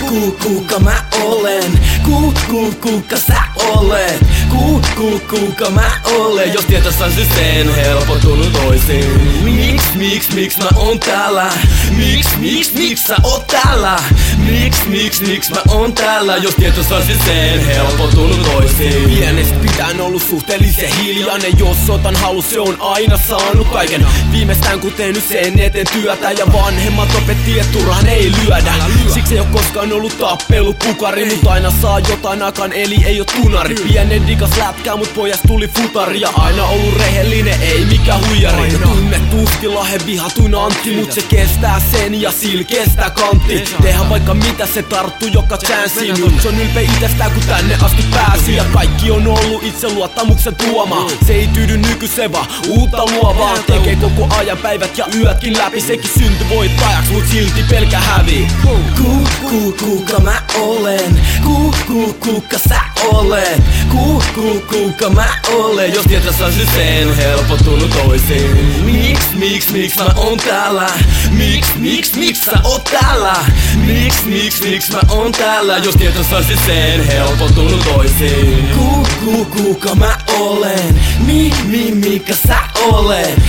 Kuka mä olen? Kuka sä olet? Kuka mä olen? Jos tietäis se sen helpottunut toisin. Miksi mä oon täällä? Miksi sä oot täällä? Miksi mä oon täällä? Jos tietäis se sen helpottunut toisin. Pienestä pitäen ollut suhteellisen hiljainen. Jos otan halu, se on aina saanut kaiken. Viimeistään kun tehnyt sen eteen työtä. Ja vanhemmat opetti, et turhaan ei lyödä. Siksi ei oo koskaan ollut tappelupukari, mut aina saa jotain akan, eli ei oo tunari. Pienen digas lätkää, mut pojasta tuli futari. Ja aina ollut rehellinen, ei mikä huijari. Tunnetusti lahe vihatuin Antti, mut se kestää sen ja sil kestää kantti. Tehdään vaikka mitä, se tarttuu joka chanssiin. Mut se on ylpeä itestään kun tänne asti pääsi. Ja kaikki on ollut itse luottamuksen tuomaa. Se ei tyydy nykyiseen vaan uutta luovaa. Tekee koko ajan päivät ja yötkin läpi. Sekin synty voittajaks, mut silti pelkä hävii. Kuka mä olen? Kuka sä olet? Kuka mä olen? Jos tietäis se sen helpottunut toisin. Miksi mä oon täällä? Miksi sä oot täällä? Miksi mä oon täällä? Jos tietäis se sen helpottunut toisin. Kuka mä olen? Mikä sä olet?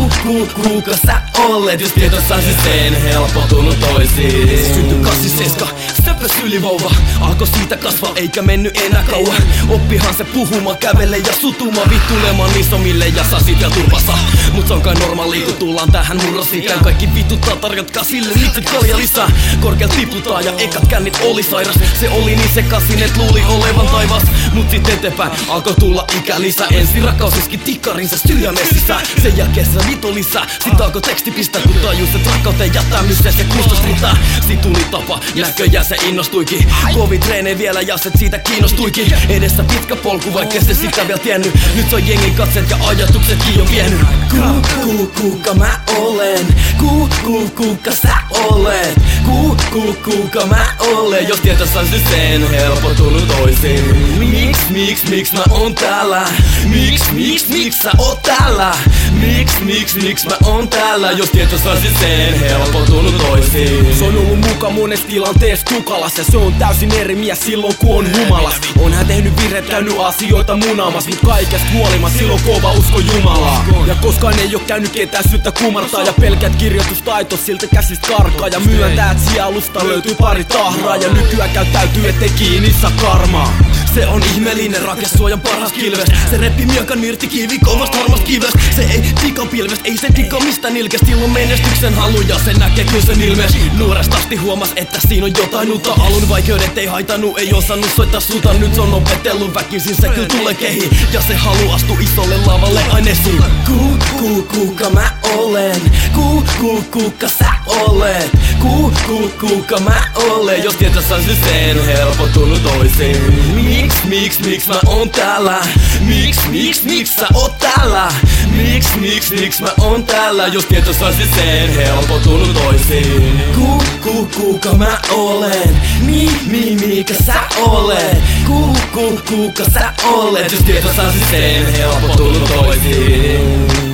Kuka sä olet? Jos tietäis se sen helpottunut toisin. Synty 87, stöpös ylivauva. Alko siitä kasvaa eikä mennyt enää kauan. Oppihan se puhumaan, kävele ja sutumaan. Vittulemaan isomille ja sasit ja turpassa. Mut se on kai normaali kun tullaan tähän murrosikään. Kaikki vituttaa, tarjotkaa sille itse kalja lisää. Korkealt tiputaan ja ekat kännit oli sairas. Se oli niin sekasin et luuli olevan taivas. Mut sit eteenpäin alkoi tulla ikä lisää. Ensin rakkaus iski tikkarinsa sydämessä sisään. Sen jälkeen se vito lisää. Sit alkoi teksti pistää kun tajus et rakkauteen jättämiseen se kustos riittää. Sit tuli tapa, näköjään se innostuikin. Kovin treenei vielä ja se siitä kiinnostuikin. Edessä pitkä polku vaikka se sitä vielä tiennyt. Nyt se on jengin katseet ja ajatuksetkin jo vienyt. Kuka mä olen? Kuka sä olet? Kuka mä olen? Jos tietäis se sen helpottunut toisin. Miksi mä oon täällä? Miksi sä oot täällä? Miksi mä oon täällä? Jos tietäis se sen helpottunut toisin. Se on ollut muka monessa tilanteessa tukalassa. Se on täysin eri mies silloin kun on humalas. On hän tehnyt virheet, käynyt asioita munaamas. Mut kaikesta huolimatta silloin kova usko Jumalaa. Ja koskaan ei oo käynyt ketään syyttä kumartaa. Ja pelkät kirjoitustaito siltä käsistä karkaa. Ja myöntää et sielusta löytyy pari tahraa. Ja nykyään käyttäytyy ettei kiinni saa karmaa. Se on ihmeellinen rakesuojan parhaas kilves. Se reppi miekan irti kivi kovasta harmasta kivestä. Se ei tika pilvestä, ei se tika mistään ilkestä. Silloin menestyksen halu ja se näkee kyllä sen ilmees. Nuoresta asti huomas, että siinä on jotain uutta. Alun vaikeudet ei haitannut, ei osannut soittaa suuta. Nyt se on opetellut väkisin, se kyllä tulee kehi. Ja se halu astuu isolle lavalle aina esiin. Kuka mä olen? Kuka sä olet? Kuka mä olen? Jos tietäis se sen helpottunut toisin. Miksi mä oon täällä? Miksi sä oot täällä? Miksi mä oon täällä? Jos tietäis se sen helpottunut toisin. Kuka mä olen? Mikä sä olet? Kuka sä olet? Jos tietäis se sen helpottunut toisin.